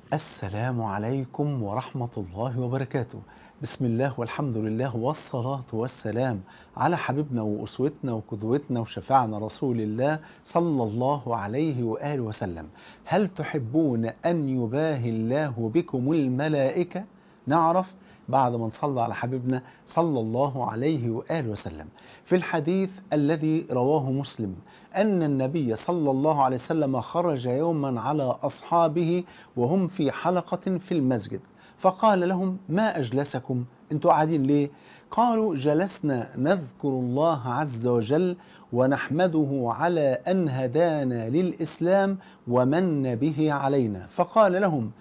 السلام عليكم ورحمة الله وبركاته. بسم الله والحمد لله والصلاة والسلام على حبيبنا وأسوتنا وقدوتنا وشفاعنا رسول الله صلى الله عليه وآله وسلم. هل تحبون أن يباهي الله بكم الملائكة؟ نعرف بعد ما نصلى على حبيبنا صلى الله عليه وآله وسلم. في الحديث الذي رواه مسلم أن النبي صلى الله عليه وسلم خرج يوما على أصحابه وهم في حلقة في المسجد، فقال لهم: ما أجلسكم؟ أنتوا قاعدين ليه؟ قالوا: جلسنا نذكر الله عز وجل ونحمده على أن هدانا للإسلام ومن به علينا. فقال لهم: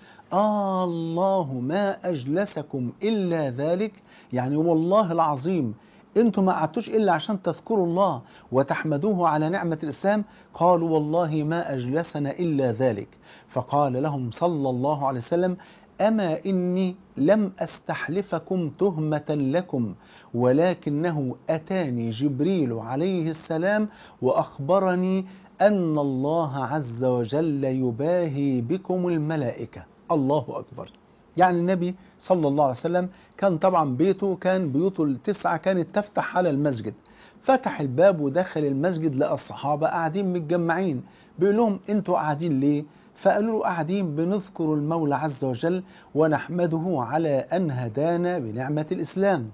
الله ما أجلسكم إلا ذلك، يعني والله العظيم انتم ما قعدتوش إلا عشان تذكروا الله وتحمدوه على نعمة الإسلام. قالوا: والله ما أجلسنا إلا ذلك. فقال لهم صلى الله عليه وسلم: أما إني لم أستحلفكم تهمة لكم، ولكنه أتاني جبريل عليه السلام وأخبرني أن الله عز وجل يباهي بكم الملائكة. الله أكبر. يعني النبي صلى الله عليه وسلم كان طبعا بيوته التسعة كانت تفتح على المسجد، فتح الباب ودخل المسجد لقى الصحابة قاعدين متجمعين، بيقول لهم: انتوا قاعدين ليه؟ فقالوا له: قاعدين بنذكر المولى عز وجل ونحمده على أن هدانا بنعمة الإسلام.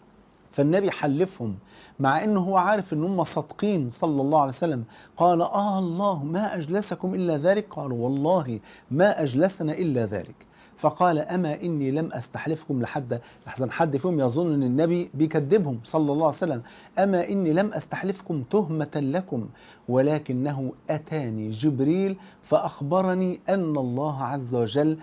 فالنبي حلفهم مع انه هو عارف ان هم صادقين صلى الله عليه وسلم. قال: الله ما أجلسكم إلا ذلك. قالوا: والله ما أجلسنا إلا ذلك. فقال: أما إني لم أستحلفكم لحسن حد فيهم يظن أن النبي بيكذبهم صلى الله عليه وسلم. أما إني لم أستحلفكم تهمة لكم، ولكنه أتاني جبريل فأخبرني أن الله عز وجل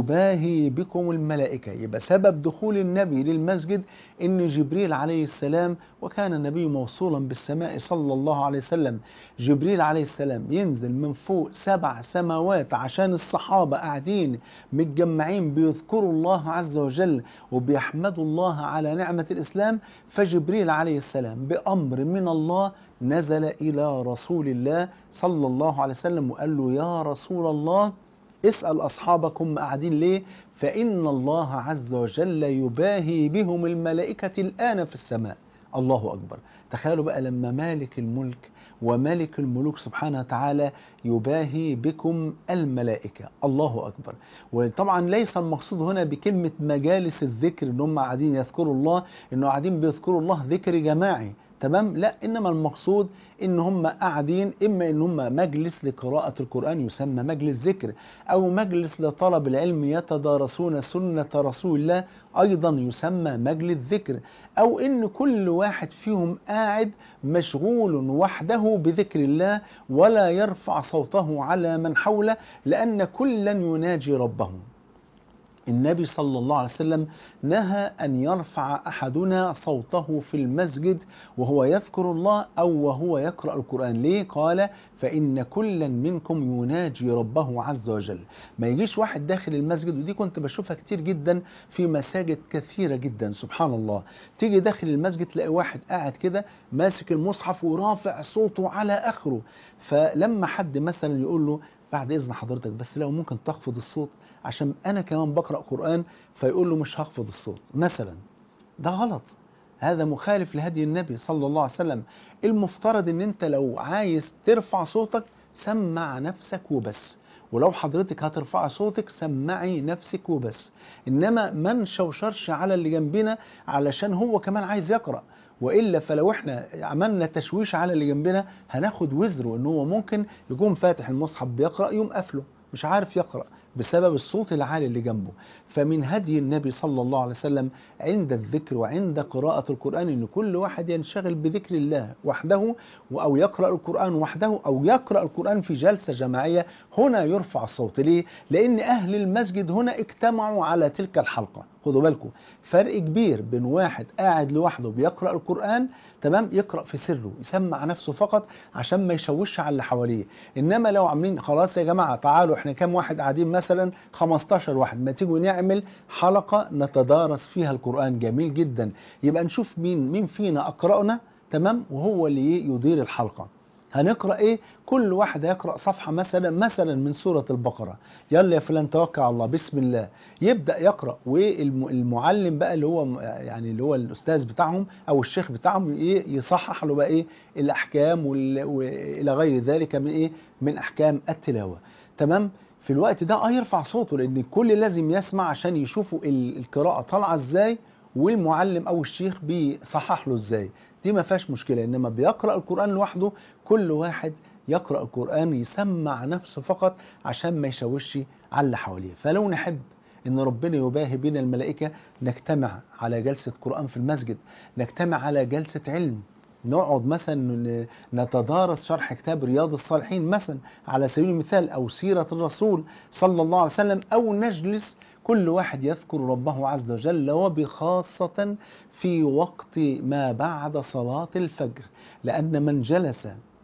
يباهي بكم الملائكة. يبقى سبب دخول النبي للمسجد إن جبريل عليه السلام، وكان النبي موصولا بالسماء صلى الله عليه وسلم، جبريل عليه السلام ينزل من فوق 7 سماوات عشان الصحابة قاعدين متجمعين بيذكروا الله عز وجل وبيحمدوا الله على نعمة الإسلام. فجبريل عليه السلام بأمر من الله نزل إلى رسول الله صلى الله عليه وسلم وقال له: يا رسول الله، اسأل أصحابكم قاعدين ليه، فإن الله عز وجل يباهي بهم الملائكة الآن في السماء. الله أكبر. تخيلوا بقى لما مالك الملك وملك الملوك سبحانه وتعالى يباهي بكم الملائكة. الله أكبر. وطبعا ليس المقصود هنا بكلمة مجالس الذكر ان هم قاعدين يذكروا الله انه قاعدين بيذكروا الله ذكر جماعي، تمام؟ لا، انما المقصود ان هم قاعدين اما ان هم مجلس لقراءة القرآن يسمى مجلس ذكر، او مجلس لطلب العلم يتدارسون سنة رسول الله ايضا يسمى مجلس ذكر، او ان كل واحد فيهم قاعد مشغول وحده بذكر الله ولا يرفع صوته على من حوله، لان كلا يناجي ربه. النبي صلى الله عليه وسلم نهى أن يرفع أحدنا صوته في المسجد وهو يذكر الله أو وهو يقرأ القرآن. ليه؟ قال: فإن كلا منكم يناجي ربه عز وجل. ما يجيش واحد داخل المسجد، ودي كنت بشوفها كتير جدا في مساجد كثيرة جدا، سبحان الله، تيجي داخل المسجد تلاقي واحد قاعد كده ماسك المصحف ورافع صوته على آخره. فلما حد مثلا يقول له: بعد إذن حضرتك بس لو ممكن تخفض الصوت عشان أنا كمان بقرأ قرآن، فيقول له: مش هخفض الصوت مثلا. ده غلط، هذا مخالف لهدي النبي صلى الله عليه وسلم. المفترض ان انت لو عايز ترفع صوتك سمع نفسك وبس، ولو حضرتك هترفع صوتك سمعي نفسك وبس، انما ما نشوشرش على اللي جنبنا علشان هو كمان عايز يقرأ. وإلا فلو احنا عملنا تشويش على اللي جنبنا هناخد وزره، ان هو ممكن يكون فاتح المصحف بيقرأ يوم قافله مش عارف يقرأ بسبب الصوت العالي اللي جنبه. فمن هدي النبي صلى الله عليه وسلم عند الذكر وعند قراءة القرآن ان كل واحد ينشغل بذكر الله وحده، أو يقرأ القرآن وحده، أو يقرأ القرآن في جلسة جماعية. هنا يرفع الصوت. ليه؟ لأن أهل المسجد هنا اجتمعوا على تلك الحلقة. خدوا بالكم، فرق كبير بين واحد قاعد لوحده بيقرأ القرآن، تمام، يقرأ في سره يسمع نفسه فقط عشان ما يشوش على اللي حواليه. انما لو عاملين خلاص يا جماعة تعالوا احنا كام واحد قاعدين، مثلا 15 واحد، ما تيجوا نعمل حلقة نتدارس فيها القرآن، جميل جدا. يبقى نشوف مين فينا أقرأنا، تمام، وهو اللي يدير الحلقة. هنقرأ ايه؟ كل واحد هيقرأ صفحة مثلا من سورة البقرة. يلا يا فلان توكل على الله، بسم الله. يبدأ يقرأ، والمعلم بقى اللي هو يعني اللي هو الأستاذ بتاعهم أو الشيخ بتاعهم ايه يصحح له بقى ايه الأحكام وإلى غير ذلك من ايه من أحكام التلاوة. تمام. في الوقت ده يرفع صوته، لأن الكل لازم يسمع عشان يشوفوا القراءة طالعة ازاي، والمعلم أو الشيخ بيصحح له ازاي. دي ما فيهاش مشكلة. إنما بيقرأ القرآن لوحده، كل واحد يقرأ القرآن يسمع نفسه فقط عشان ما يشوش على اللي حواليه. فلو نحب إن ربنا يباهي بنا الملائكة، نجتمع على جلسة قرآن في المسجد، نجتمع على جلسة علم، نقعد مثلا نتدارس شرح كتاب رياض الصالحين مثلا على سبيل المثال، أو سيرة الرسول صلى الله عليه وسلم، أو نجلس كل واحد يذكر ربه عز وجل، وبخاصة في وقت ما بعد صلاة الفجر. لأن من جلس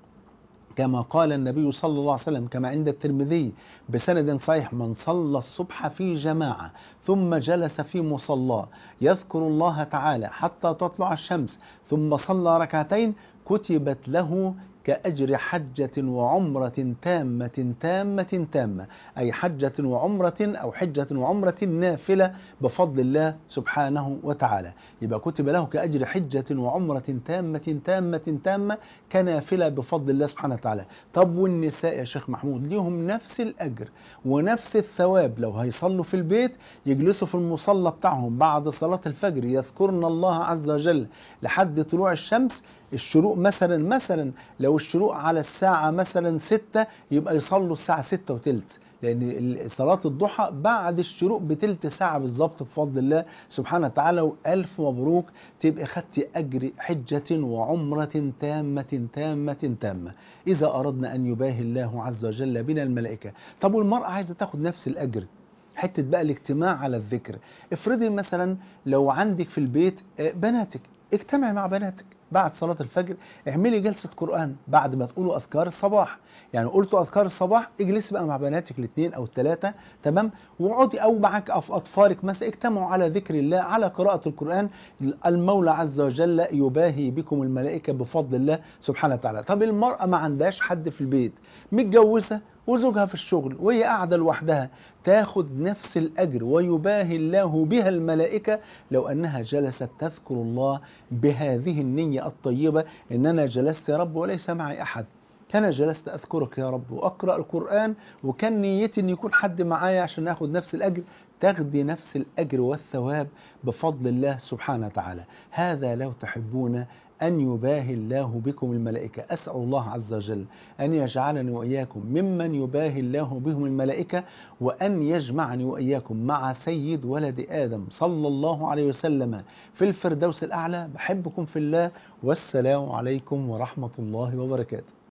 كما قال النبي صلى الله عليه وسلم كما عند الترمذي بسند صحيح: من صلى الصبح في جماعة ثم جلس في مصلاه يذكر الله تعالى حتى تطلع الشمس ثم صلى ركعتين، كتبت له كأجر حجة وعمرة تامة تامة تامة، أي حجة وعمرة أو حجة وعمرة نافلة بفضل الله سبحانه وتعالى. يبقى كتب له كأجر حجة وعمرة تامة تامة تامة كنافلة بفضل الله سبحانه وتعالى. طب والنساء يا شيخ محمود ليهم نفس الأجر ونفس الثواب، لو هيصلوا في البيت يجلسوا في المصلى بتاعهم بعد صلاة الفجر يذكرن الله عز وجل لحد طلوع الشمس. الشروق مثلا لو الشروق على الساعة مثلا 6، يبقى يصلوا الساعة 6 وتلت، لأن صلاة الضحى بعد الشروق بتلت ساعة بالظبط بفضل الله سبحانه وتعالى. وألف مبروك، تبقى خدت أجر حجة وعمرة تامة تامة تامة، إذا أردنا أن يباهي الله عز وجل بنا الملائكة. طب والمرأة عايزة تاخد نفس الأجر، حتة بقى الاجتماع على الذكر. افرضي مثلا لو عندك في البيت بناتك، اجتمعي مع بناتك بعد صلاة الفجر، اعملي جلسة قرآن بعد ما تقولوا أذكار الصباح. يعني قلتوا أذكار الصباح، اجلسي بقى مع بناتك الاثنين أو الثلاثة، تمام، واقعدي أو معك أطفالك مثلا، اجتمعوا على ذكر الله على قراءة القرآن. المولى عز وجل يباهي بكم الملائكة بفضل الله سبحانه وتعالى. طب المرأة ما عندهاش حد في البيت، متجوزة وزوجها في الشغل وهي قاعدة لوحدها، تاخد نفس الأجر ويباهي الله بها الملائكة لو أنها جلست تذكر الله بهذه النية الطيبة: إن أنا جلست يا رب وليس معي أحد، كان جلست أذكرك يا رب وأقرأ القرآن، وكان نيتي أن يكون حد معايا عشان أخذ نفس الأجر. تاخدي نفس الأجر والثواب بفضل الله سبحانه وتعالى. هذا لو تحبون أن يباهي الله بكم الملائكة. أسأل الله عز وجل أن يجعلني وإياكم ممن يباهي الله بهم الملائكة، وأن يجمعني وإياكم مع سيد ولد آدم صلى الله عليه وسلم في الفردوس الأعلى. بحبكم في الله، والسلام عليكم ورحمة الله وبركاته.